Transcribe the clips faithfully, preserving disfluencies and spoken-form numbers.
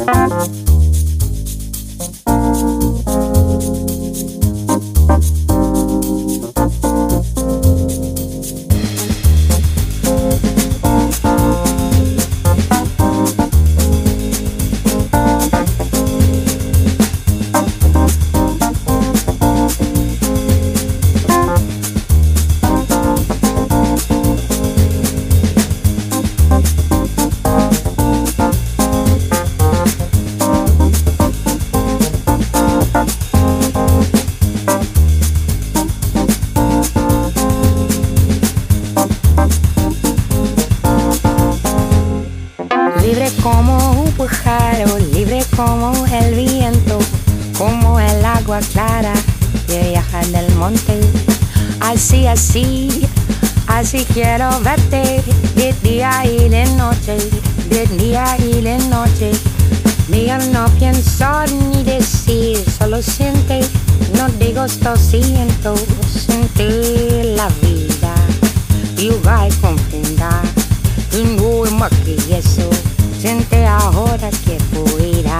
Así, así quiero verte de día y de noche, de día y de noche. Mira, no pienso ni decir, solo siente, no digo esto siento, sentir la vida. Y va a comprender, y no es más que eso, siente ahora que fuera.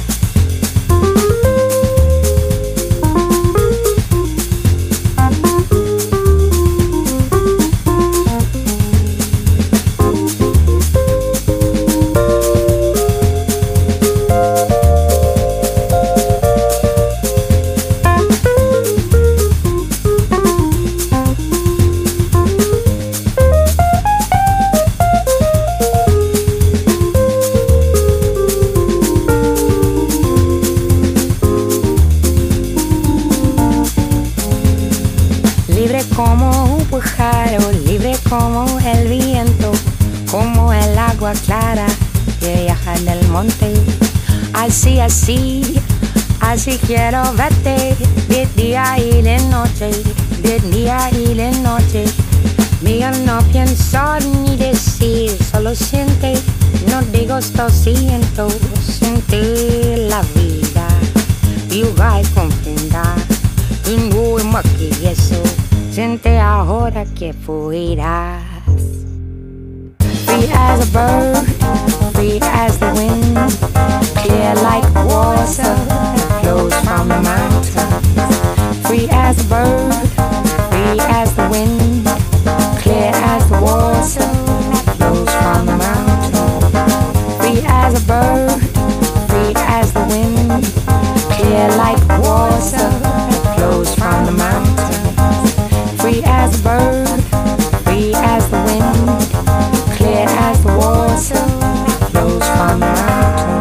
Clara que viaja en el monte. Así, así, así quiero verte de día y de noche, de día y de noche. Mira, no pienso ni decir, solo siente, no digo esto siento, sentir la vida. Y va a comprender, y no es más que eso, siente ahora que fueras. Free as a bird, free as the wind, clear like water that flows from the mountains. Free as a bird, free as the wind, clear as the water that flows from the mountains. Free as a bird, free as the wind, clear like water that flows from the mountains. Free as a bird, free as the wind, clear as the water that flows from the mountains.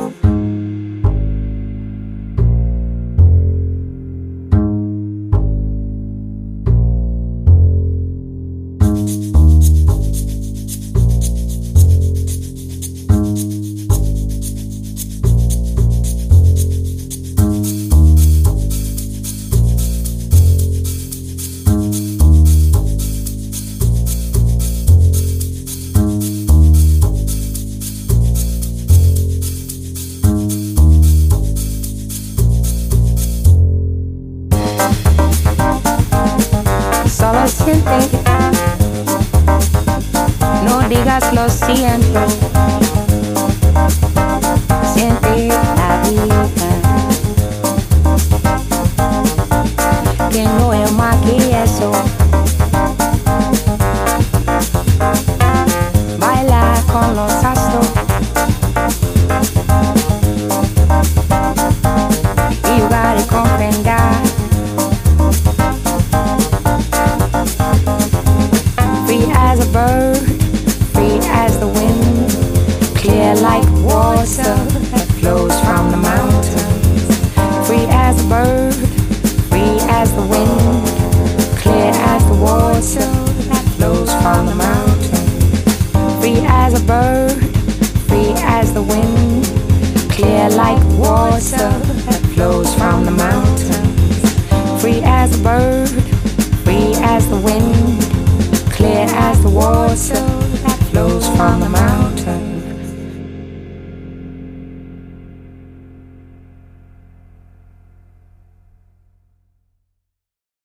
Solo siente, no digas lo siento, siente la vida, que no es más que eso. Baila con los